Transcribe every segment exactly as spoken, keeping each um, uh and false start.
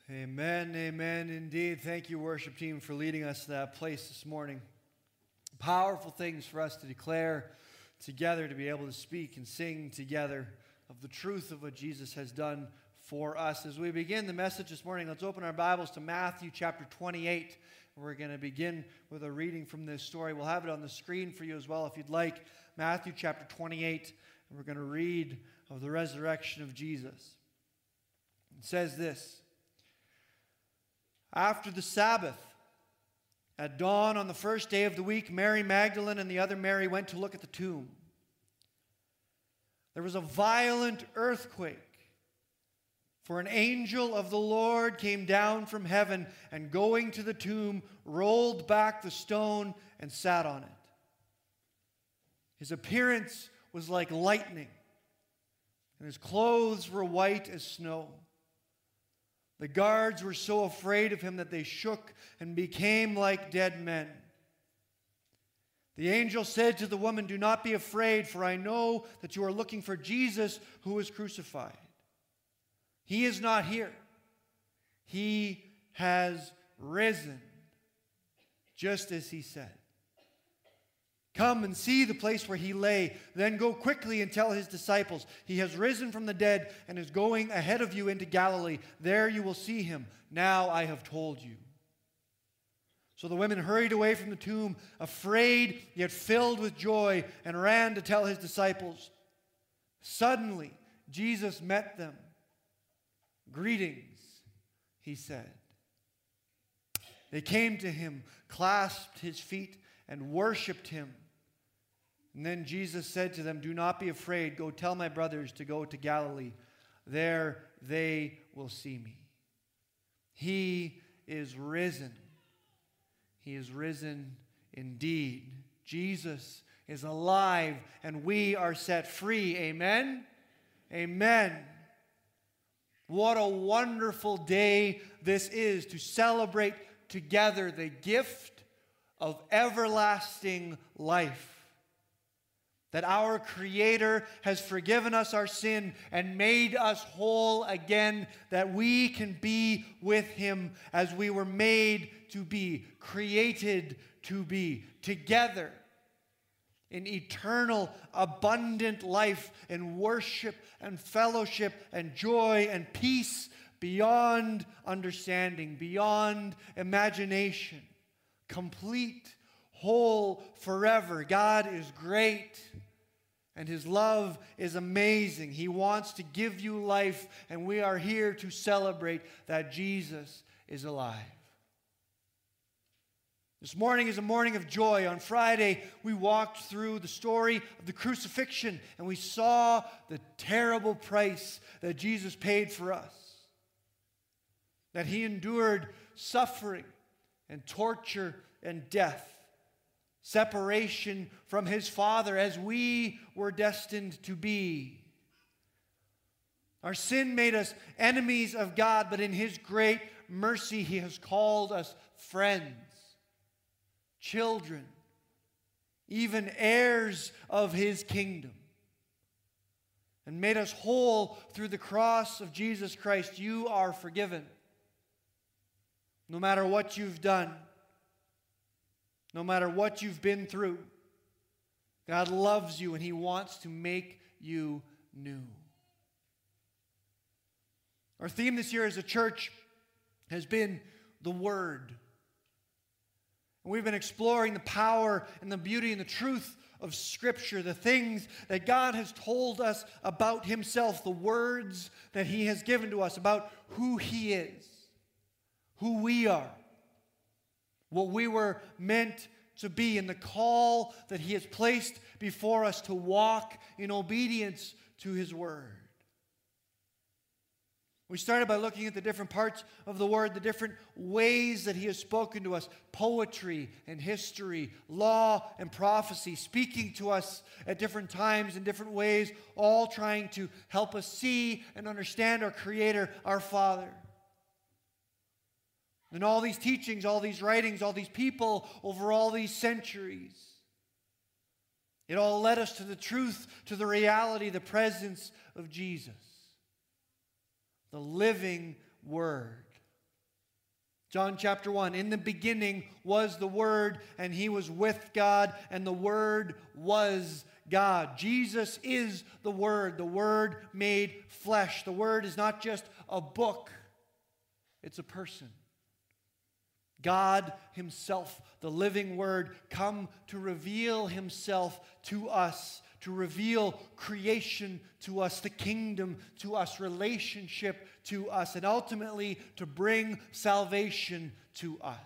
Amen, amen, indeed. Thank you, worship team, for leading us to that place this morning. Powerful things for us to declare together, to be able to speak and sing together of the truth of what Jesus has done for us. As we begin the message this morning, let's open our Bibles to Matthew chapter twenty-eight. We're going to begin with a reading from this story. We'll have it on the screen for you as well if you'd like. Matthew chapter twenty-eight, and we're going to read of the resurrection of Jesus. It says this: After the Sabbath, at dawn on the first day of the week, Mary Magdalene and the other Mary went to look at the tomb. There was a violent earthquake, for an angel of the Lord came down from heaven and, going to the tomb, rolled back the stone and sat on it. His appearance was like lightning, and his clothes were white as snow. The guards were so afraid of him that they shook and became like dead men. The angel said to the woman, "Do not be afraid, for I know that you are looking for Jesus who was crucified. He is not here. He has risen, just as he said. Come and see the place where he lay. Then go quickly and tell his disciples, he has risen from the dead and is going ahead of you into Galilee. There you will see him. Now I have told you." So the women hurried away from the tomb, afraid yet filled with joy, and ran to tell his disciples. Suddenly Jesus met them. "Greetings," he said. They came to him, clasped his feet, and worshipped him. And then Jesus said to them, "Do not be afraid. Go tell my brothers to go to Galilee. There they will see me. He is risen. He is risen indeed. Jesus is alive, and we are set free." Amen? Amen. What a wonderful day this is to celebrate together the gift of everlasting life. That our Creator has forgiven us our sin and made us whole again, that we can be with Him as we were made to be, created to be, together in eternal, abundant life, in worship and fellowship and joy and peace beyond understanding, beyond imagination, complete, whole, forever. God is great, and His love is amazing. He wants to give you life, and we are here to celebrate that Jesus is alive. This morning is a morning of joy. On Friday, we walked through the story of the crucifixion, and we saw the terrible price that Jesus paid for us. That He endured suffering and torture and death, separation from His Father as we were destined to be. Our sin made us enemies of God, but in His great mercy, He has called us friends, children, even heirs of His kingdom, and made us whole through the cross of Jesus Christ. You are forgiven. No matter what you've done, no matter what you've been through, God loves you and He wants to make you new. Our theme this year as a church has been the Word. And we've been exploring the power and the beauty and the truth of Scripture, the things that God has told us about Himself, the words that He has given to us about who He is, who we are, what we were meant to be, and the call that He has placed before us to walk in obedience to His Word. We started by looking at the different parts of the Word, the different ways that He has spoken to us, poetry and history, law and prophecy, speaking to us at different times in different ways, all trying to help us see and understand our Creator, our Father. And all these teachings, all these writings, all these people over all these centuries, it all led us to the truth, to the reality, the presence of Jesus, the living Word. John chapter one, in the beginning was the Word, and He was with God, and the Word was God. Jesus is the Word, the Word made flesh. The Word is not just a book, it's a person. God Himself, the living Word, come to reveal Himself to us, to reveal creation to us, the kingdom to us, relationship to us, and ultimately to bring salvation to us.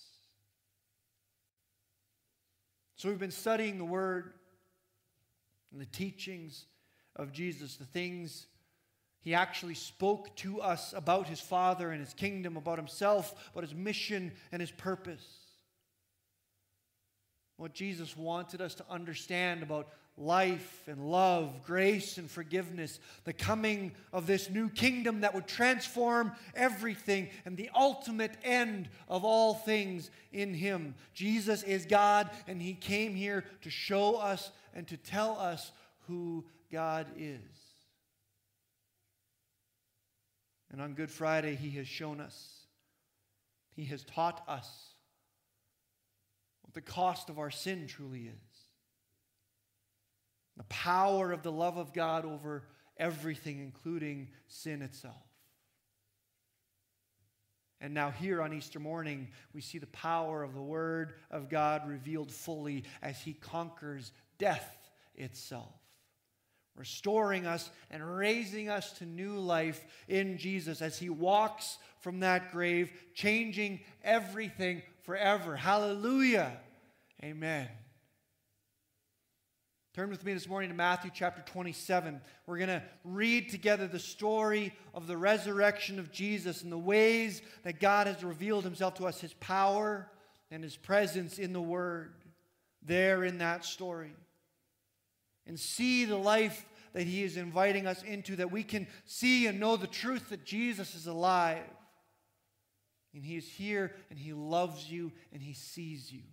So we've been studying the Word and the teachings of Jesus, the things He actually spoke to us about His Father and His kingdom, about Himself, about His mission and His purpose. What Jesus wanted us to understand about life and love, grace and forgiveness, the coming of this new kingdom that would transform everything, and the ultimate end of all things in Him. Jesus is God, and He came here to show us and to tell us who God is. And on Good Friday, He has shown us, He has taught us what the cost of our sin truly is. The power of the love of God over everything, including sin itself. And now here on Easter morning, we see the power of the Word of God revealed fully as He conquers death itself, restoring us and raising us to new life in Jesus as He walks from that grave, changing everything forever. Hallelujah. Amen. Turn with me this morning to Matthew chapter twenty-seven. We're going to read together the story of the resurrection of Jesus and the ways that God has revealed Himself to us, His power and His presence in the Word, there in that story. And see the life that He is inviting us into, that we can see and know the truth that Jesus is alive. And He is here, and He loves you, and He sees you.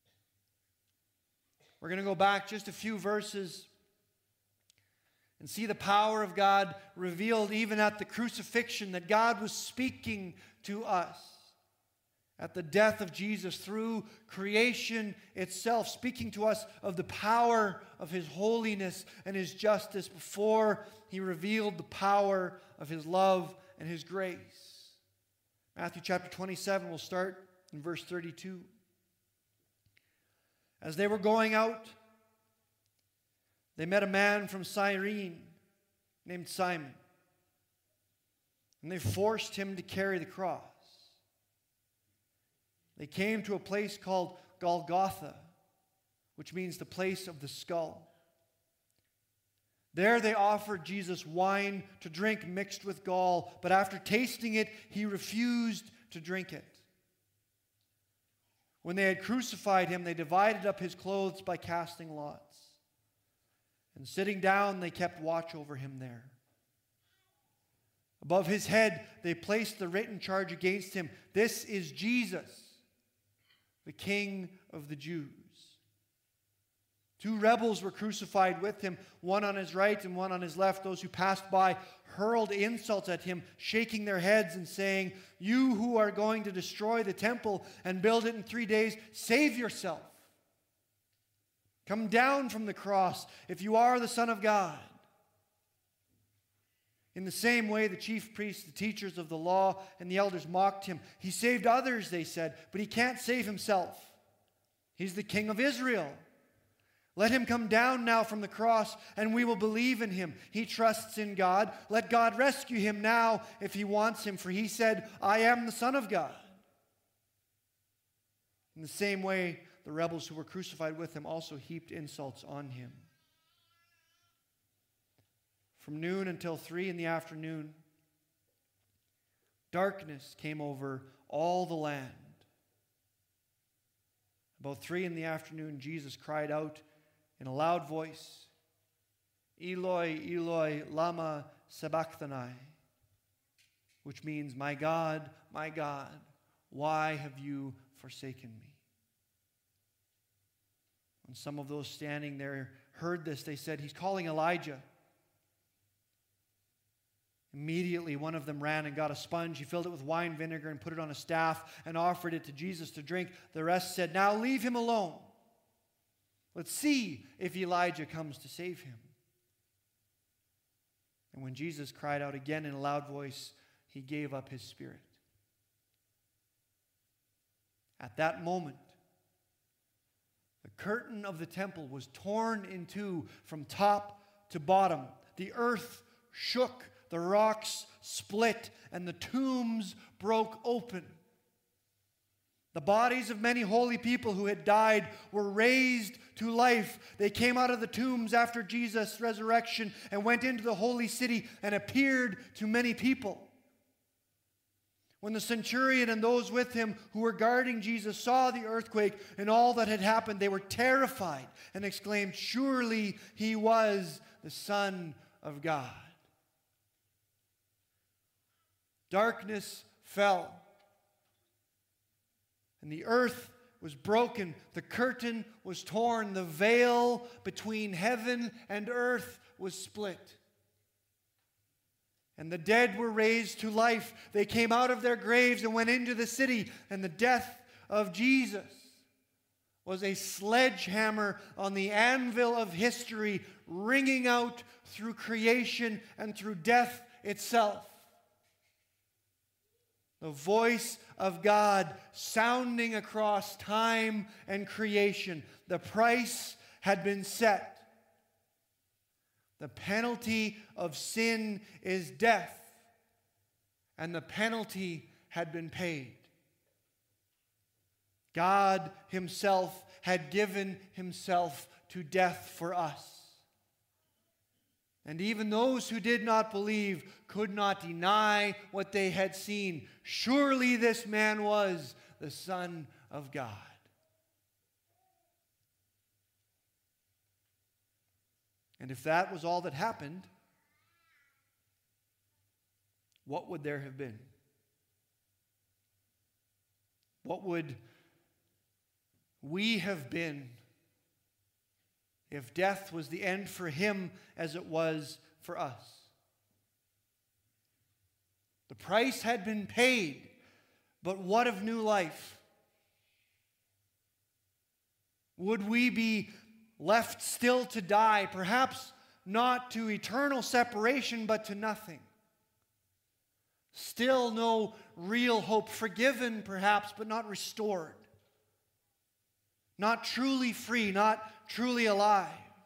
We're going to go back just a few verses and see the power of God revealed even at the crucifixion, that God was speaking to us at the death of Jesus through creation itself, speaking to us of the power of His holiness and His justice before He revealed the power of His love and His grace. Matthew chapter twenty-seven, we'll start in verse thirty-two. As they were going out, they met a man from Cyrene named Simon, and they forced him to carry the cross. They came to a place called Golgotha, which means the place of the skull. There they offered Jesus wine to drink mixed with gall, but after tasting it, He refused to drink it. When they had crucified Him, they divided up His clothes by casting lots. And sitting down, they kept watch over Him there. Above His head, they placed the written charge against Him. This is Jesus, the King of the Jews. Two rebels were crucified with Him, one on His right and one on His left. Those who passed by hurled insults at Him, shaking their heads and saying, "You who are going to destroy the temple and build it in three days, save yourself. Come down from the cross if you are the Son of God." In the same way, the chief priests, the teachers of the law, and the elders mocked Him. "He saved others," they said, "but He can't save Himself. He's the King of Israel. Let Him come down now from the cross, and we will believe in Him. He trusts in God. Let God rescue Him now if He wants Him, for He said, 'I am the Son of God.'" In the same way, the rebels who were crucified with Him also heaped insults on Him. From noon until three in the afternoon, darkness came over all the land. About three in the afternoon, Jesus cried out in a loud voice, "Eloi, Eloi, lama sabachthani," which means, "My God, my God, why have you forsaken me?" When some of those standing there heard this, they said, "He's calling Elijah." Immediately, one of them ran and got a sponge. He filled it with wine vinegar and put it on a staff and offered it to Jesus to drink. The rest said, "Now leave him alone. Let's see if Elijah comes to save him." And when Jesus cried out again in a loud voice, he gave up his spirit. At that moment, the curtain of the temple was torn in two from top to bottom. The earth shook. The rocks split and the tombs broke open. The bodies of many holy people who had died were raised to life. They came out of the tombs after Jesus' resurrection and went into the holy city and appeared to many people. When the centurion and those with him who were guarding Jesus saw the earthquake and all that had happened, they were terrified and exclaimed, "Surely he was the Son of God." Darkness fell, and the earth was broken. The curtain was torn. The veil between heaven and earth was split. And the dead were raised to life. They came out of their graves and went into the city. And the death of Jesus was a sledgehammer on the anvil of history, ringing out through creation and through death itself. The voice of God sounding across time and creation. The price had been set. The penalty of sin is death, and the penalty had been paid. God himself had given himself to death for us. And even those who did not believe could not deny what they had seen. Surely this man was the Son of God. And if that was all that happened, what would there have been? What would we have been if death was the end for him as it was for us? The price had been paid, but what of new life? Would we be left still to die, perhaps not to eternal separation, but to nothing? Still no real hope, forgiven perhaps, but not restored. Not truly free, not truly alive.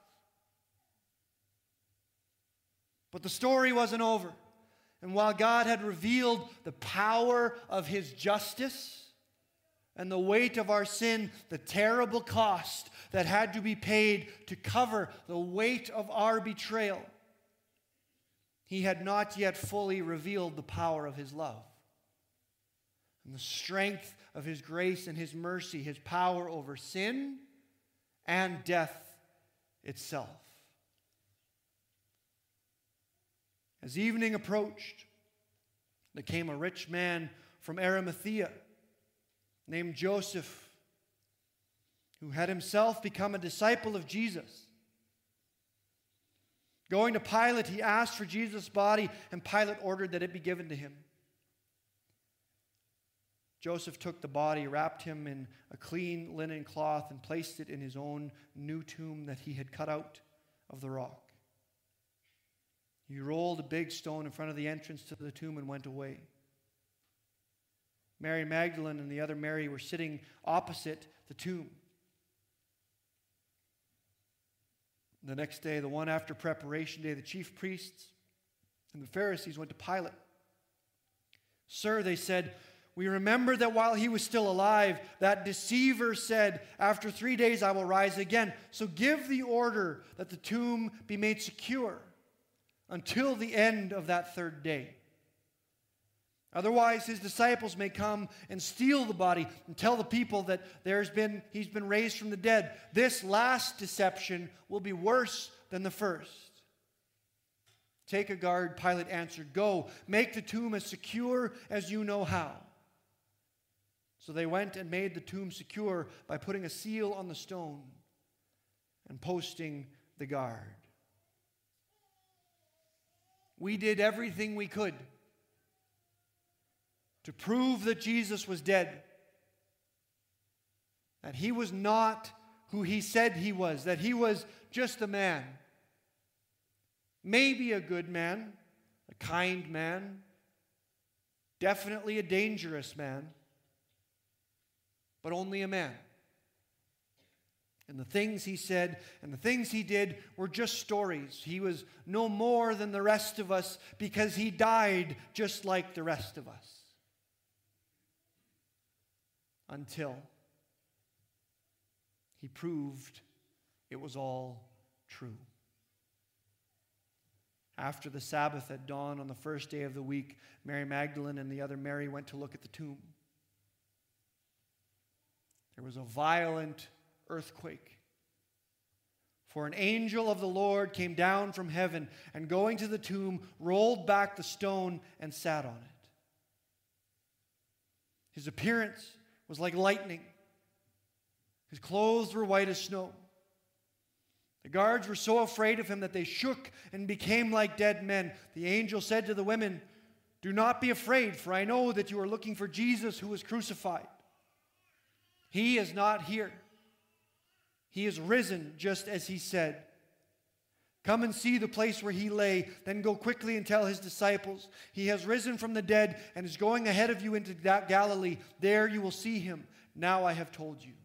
But the story wasn't over. And while God had revealed the power of his justice and the weight of our sin, the terrible cost that had to be paid to cover the weight of our betrayal, he had not yet fully revealed the power of his love and the strength of his grace and his mercy, his power over sin and death itself. As evening approached, there came a rich man from Arimathea named Joseph, who had himself become a disciple of Jesus. Going to Pilate, he asked for Jesus' body, and Pilate ordered that it be given to him. Joseph took the body, wrapped him in a clean linen cloth, and placed it in his own new tomb that he had cut out of the rock. He rolled a big stone in front of the entrance to the tomb and went away. Mary Magdalene and the other Mary were sitting opposite the tomb. The next day, the one after preparation day, the chief priests and the Pharisees went to Pilate. "Sir," they said, "we remember that while he was still alive, that deceiver said, 'After three days I will rise again.' So give the order that the tomb be made secure until the end of that third day. Otherwise, his disciples may come and steal the body and tell the people that there's been, he's been raised from the dead. This last deception will be worse than the first." "Take a guard," Pilate answered. "Go, make the tomb as secure as you know how." So they went and made the tomb secure by putting a seal on the stone and posting the guard. We did everything we could to prove that Jesus was dead, that he was not who he said he was, that he was just a man. Maybe a good man, a kind man, definitely a dangerous man, but only a man. And the things he said and the things he did were just stories. He was no more than the rest of us because he died just like the rest of us. Until he proved it was all true. After the Sabbath at dawn on the first day of the week, Mary Magdalene and the other Mary went to look at the tomb. There was a violent earthquake. For an angel of the Lord came down from heaven and going to the tomb, rolled back the stone and sat on it. His appearance was like lightning. His clothes were white as snow. The guards were so afraid of him that they shook and became like dead men. The angel said to the women, "Do not be afraid, for I know that you are looking for Jesus who was crucified. He is not here. He is risen, just as he said. Come and see the place where he lay. Then go quickly and tell his disciples, he has risen from the dead and is going ahead of you into Galilee. There you will see him. Now I have told you."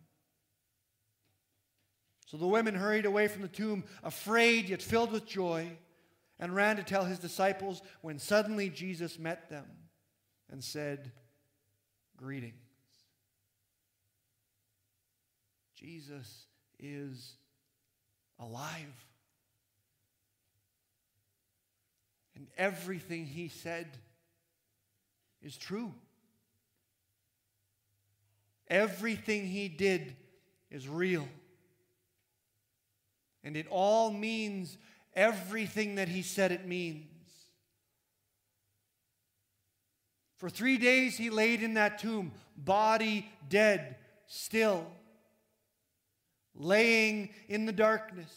So the women hurried away from the tomb, afraid yet filled with joy, and ran to tell his disciples, when suddenly Jesus met them and said, "Greetings." Jesus is alive. And everything he said is true. Everything he did is real. And it all means everything that he said it means. For three days he laid in that tomb, body dead, still, laying in the darkness.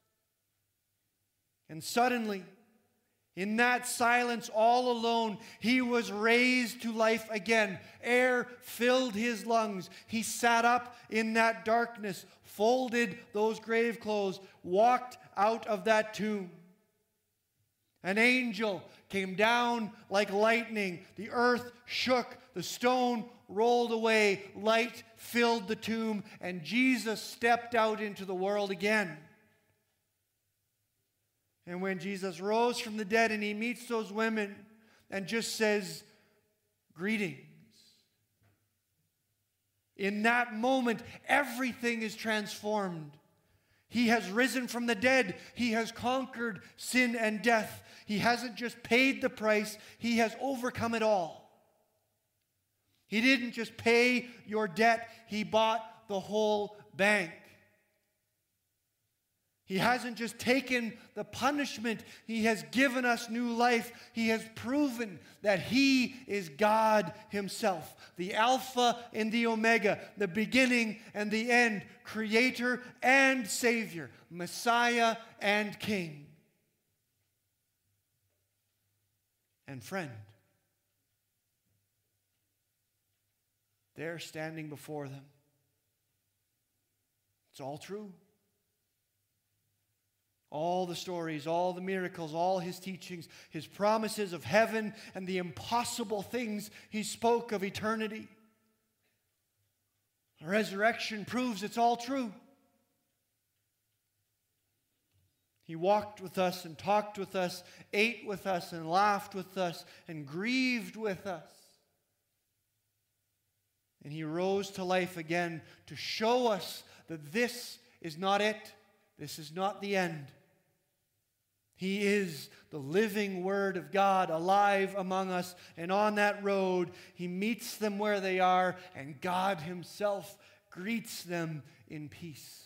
And suddenly, in that silence, all alone, he was raised to life again. Air filled his lungs. He sat up in that darkness, folded those grave clothes, walked out of that tomb. An angel came down like lightning. The earth shook. The stone rolled away. Light filled the tomb. And Jesus stepped out into the world again. And when Jesus rose from the dead and he meets those women and just says, "Greetings," in that moment, everything is transformed. He has risen from the dead. He has conquered sin and death. He hasn't just paid the price, he has overcome it all. He didn't just pay your debt, he bought the whole bank. He hasn't just taken the punishment, he has given us new life. He has proven that he is God himself, the Alpha and the Omega, the beginning and the end, Creator and Savior, Messiah and King. And friend, there standing before them, it's all true. All the stories, all the miracles, all his teachings, his promises of heaven, and the impossible things he spoke of eternity. The resurrection proves it's all true. He walked with us and talked with us, ate with us and laughed with us and grieved with us. And he rose to life again to show us that this is not it. This is not the end. He is the living Word of God, alive among us. And on that road, he meets them where they are, and God himself greets them in peace.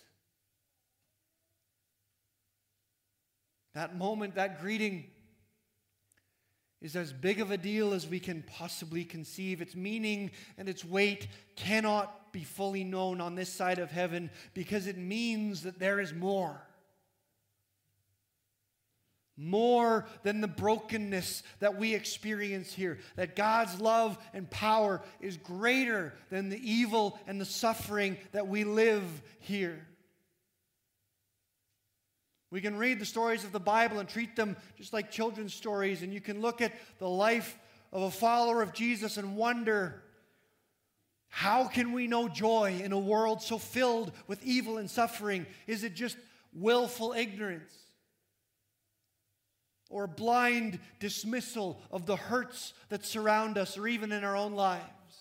That moment, that greeting, is as big of a deal as we can possibly conceive. Its meaning and its weight cannot be fully known on this side of heaven, because it means that there is more. more than the brokenness that we experience here. That God's love and power is greater than the evil and the suffering that we live here. We can read the stories of the Bible and treat them just like children's stories, and you can look at the life of a follower of Jesus and wonder, how can we know joy in a world so filled with evil and suffering? Is it just willful ignorance? Or blind dismissal of the hurts that surround us, or even in our own lives?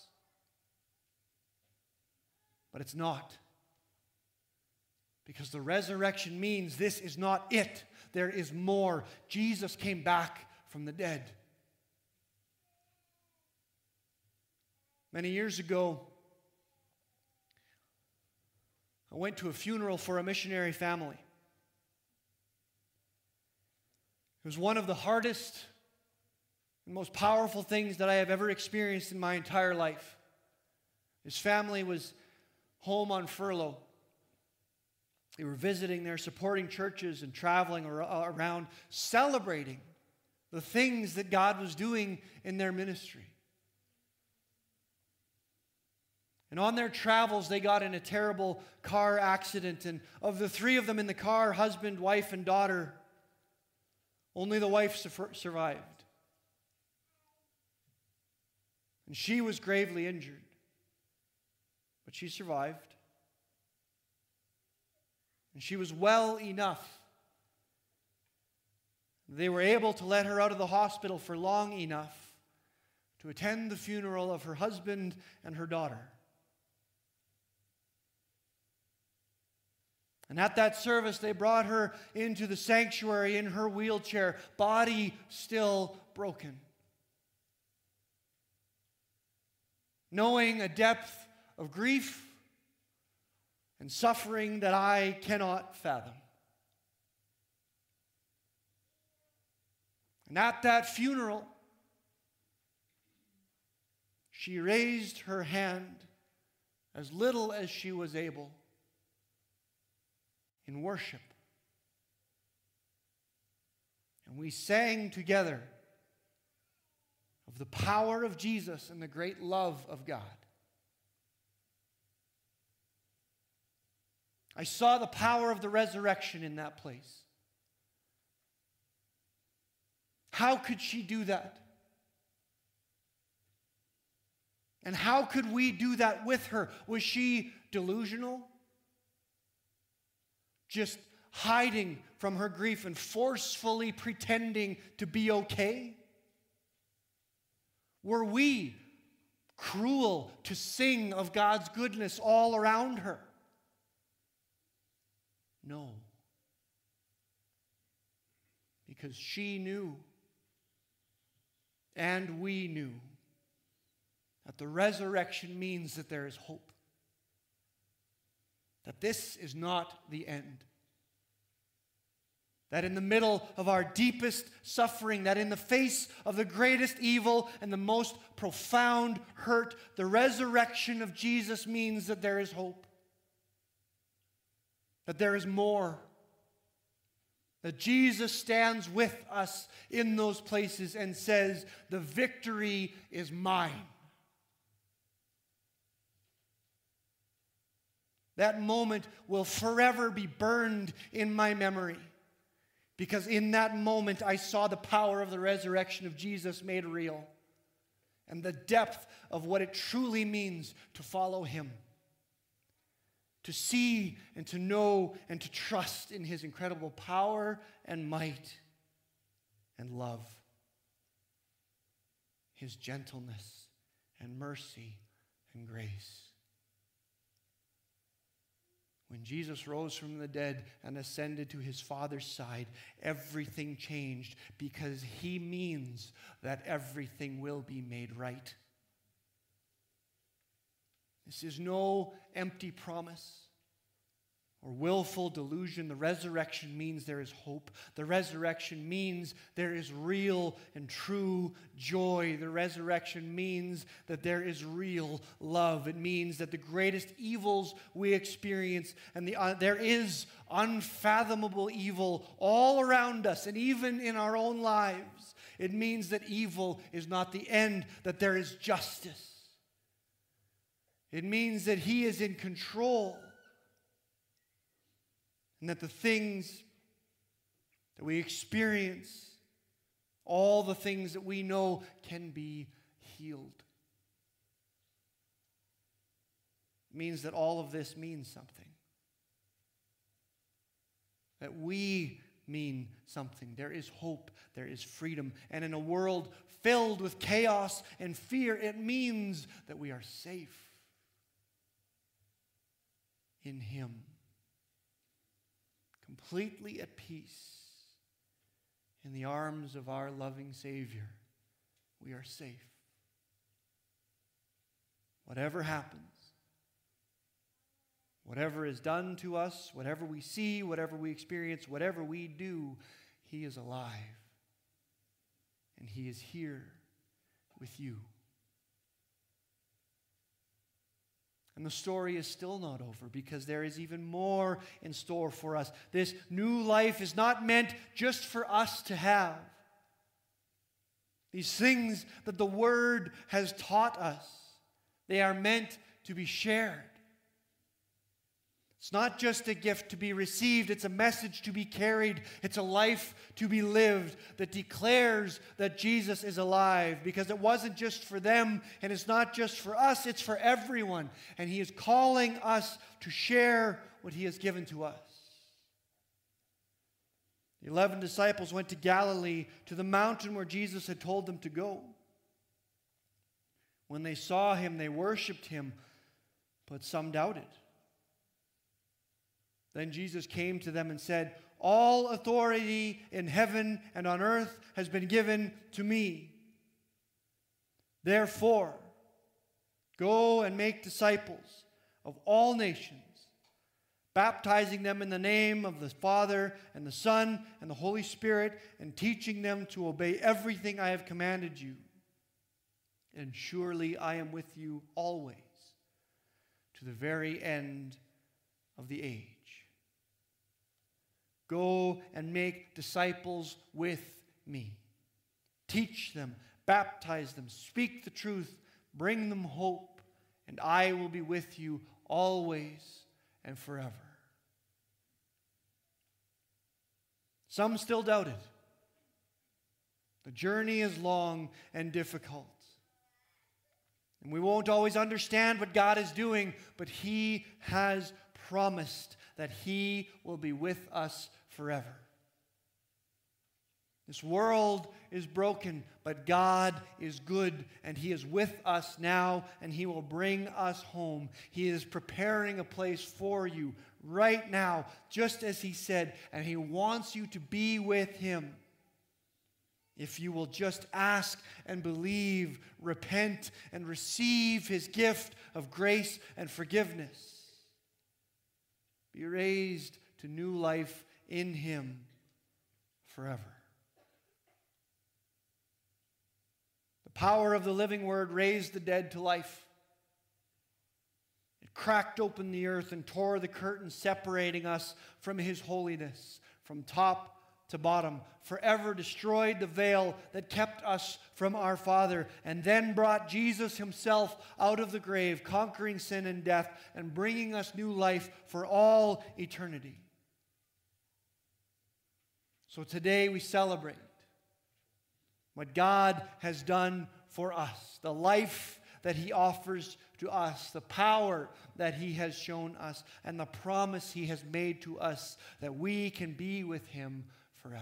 But it's not. Because the resurrection means this is not it. There is more. Jesus came back from the dead. Many years ago, I went to a funeral for a missionary family. It was one of the hardest and most powerful things that I have ever experienced in my entire life. His family was home on furlough. They were visiting there, supporting churches and traveling around, celebrating the things that God was doing in their ministry. And on their travels, they got in a terrible car accident. And of the three of them in the car, husband, wife, and daughter, only the wife survived. And she was gravely injured. But she survived. And she was well enough. They were able to let her out of the hospital for long enough to attend the funeral of her husband and her daughter. And at that service, they brought her into the sanctuary in her wheelchair, body still broken. Knowing a depth of grief and suffering that I cannot fathom. And at that funeral, she raised her hand as little as she was able in worship. And we sang together of the power of Jesus and the great love of God. I saw the power of the resurrection in that place. How could she do that? And how could we do that with her? Was she delusional? Just hiding from her grief and forcefully pretending to be okay? Were we cruel to sing of God's goodness all around her? No. Because she knew, and we knew, that the resurrection means that there is hope. That this is not the end. That in the middle of our deepest suffering, that in the face of the greatest evil and the most profound hurt, the resurrection of Jesus means that there is hope. That there is more. That Jesus stands with us in those places and says, the victory is mine. That moment will forever be burned in my memory. Because in that moment, I saw the power of the resurrection of Jesus made real. And the depth of what it truly means to follow Him. To see and to know and to trust in His incredible power and might and love. His gentleness and mercy and grace. When Jesus rose from the dead and ascended to His Father's side, everything changed because He means that everything will be made right. This is no empty promise or willful delusion. The resurrection means there is hope. The resurrection means there is real and true joy. The resurrection means that there is real love. It means that the greatest evils we experience, and the, uh, there is unfathomable evil all around us and even in our own lives. It means that evil is not the end, that there is justice. It means that He is in control. And that the things that we experience, all the things that we know, can be healed. It means that all of this means something. That we mean something. There is hope. There is freedom. And in a world filled with chaos and fear, it means that we are safe in Him. Completely at peace in the arms of our loving Savior. We are safe. Whatever happens, whatever is done to us, whatever we see, whatever we experience, whatever we do, He is alive. And He is here with you. And the story is still not over, because there is even more in store for us. This new life is not meant just for us to have. These things that the Word has taught us, they are meant to be shared. It's not just a gift to be received, it's a message to be carried. It's a life to be lived that declares that Jesus is alive, because it wasn't just for them and it's not just for us, it's for everyone. And He is calling us to share what He has given to us. The eleven disciples went to Galilee, to the mountain where Jesus had told them to go. When they saw Him, they worshipped Him, but some doubted. Then Jesus came to them and said, "All authority in heaven and on earth has been given to me. Therefore, go and make disciples of all nations, baptizing them in the name of the Father and the Son and the Holy Spirit, and teaching them to obey everything I have commanded you. And surely I am with you always, to the very end of the age." Go and make disciples with me. Teach them, baptize them, speak the truth, bring them hope, and I will be with you always and forever. Some still doubted. The journey is long and difficult. And we won't always understand what God is doing, but He has promised that He will be with us forever. This world is broken, but God is good, and He is with us now, and He will bring us home. He is preparing a place for you right now, just as He said, and He wants you to be with Him. If you will just ask and believe, repent, and receive His gift of grace and forgiveness. Be raised to new life in Him forever. The power of the living Word raised the dead to life. It cracked open the earth and tore the curtain separating us from His holiness, from top to bottom, forever destroyed the veil that kept us from our Father, and then brought Jesus Himself out of the grave, conquering sin and death, and bringing us new life for all eternity. So today we celebrate what God has done for us, the life that He offers to us, the power that He has shown us, and the promise He has made to us that we can be with Him forever.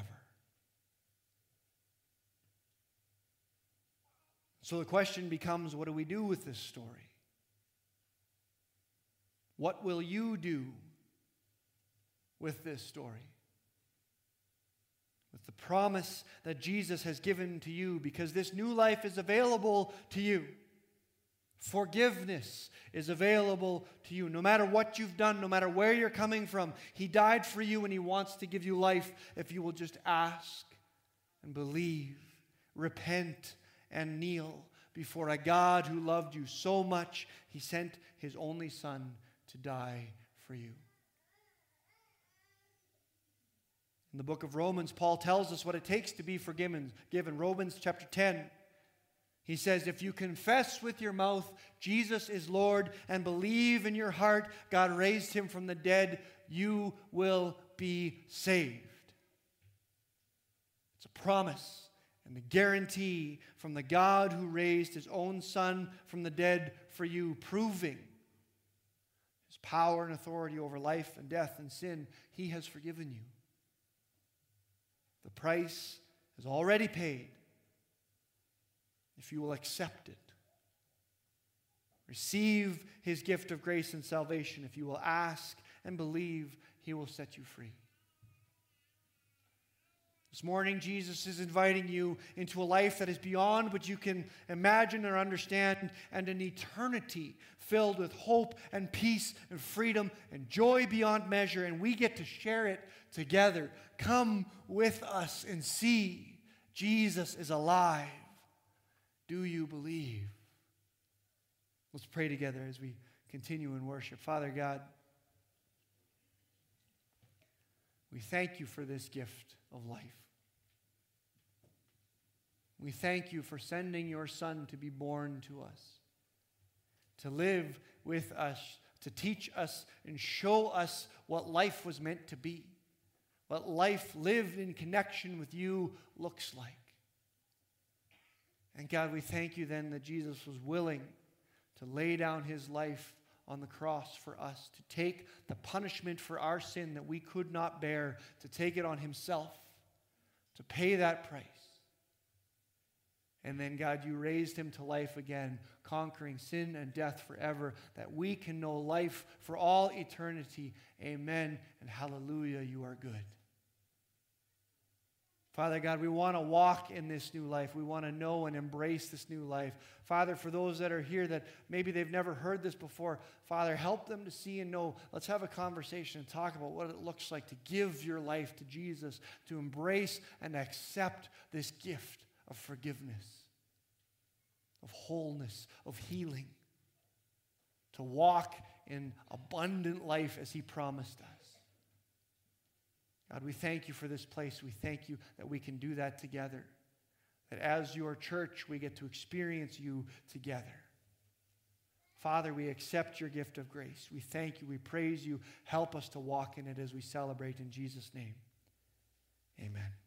So the question becomes, what do we do with this story? What will you do with this story? With the promise that Jesus has given to you, because this new life is available to you. Forgiveness is available to you. No matter what you've done, no matter where you're coming from, He died for you and He wants to give you life if you will just ask and believe, repent and kneel before a God who loved you so much, He sent His only Son to die for you. In the book of Romans, Paul tells us what it takes to be forgiven. Given Romans chapter ten, he says, if you confess with your mouth Jesus is Lord and believe in your heart God raised Him from the dead, you will be saved. It's a promise and the guarantee from the God who raised His own Son from the dead for you, proving His power and authority over life and death and sin. He has forgiven you. The price is already paid if you will accept it. Receive His gift of grace and salvation. If you will ask and believe, He will set you free. This morning, Jesus is inviting you into a life that is beyond what you can imagine or understand, and an eternity filled with hope and peace and freedom and joy beyond measure, and we get to share it together. Come with us and see Jesus is alive. Do you believe? Let's pray together as we continue in worship. Father God, we thank you for this gift of life. We thank you for sending your Son to be born to us, to live with us, to teach us and show us what life was meant to be, what life lived in connection with you looks like. And God, we thank you then that Jesus was willing to lay down His life on the cross for us, to take the punishment for our sin that we could not bear, to take it on Himself, to pay that price. And then, God, you raised Him to life again, conquering sin and death forever, that we can know life for all eternity. Amen and hallelujah, you are good. Father God, we want to walk in this new life. We want to know and embrace this new life. Father, for those that are here that maybe they've never heard this before, Father, help them to see and know. Let's have a conversation and talk about what it looks like to give your life to Jesus, to embrace and accept this gift of forgiveness, of wholeness, of healing, to walk in abundant life as He promised us. God, we thank you for this place. We thank you that we can do that together. That as your church, we get to experience you together. Father, we accept your gift of grace. We thank you. We praise you. Help us to walk in it as we celebrate in Jesus' name. Amen.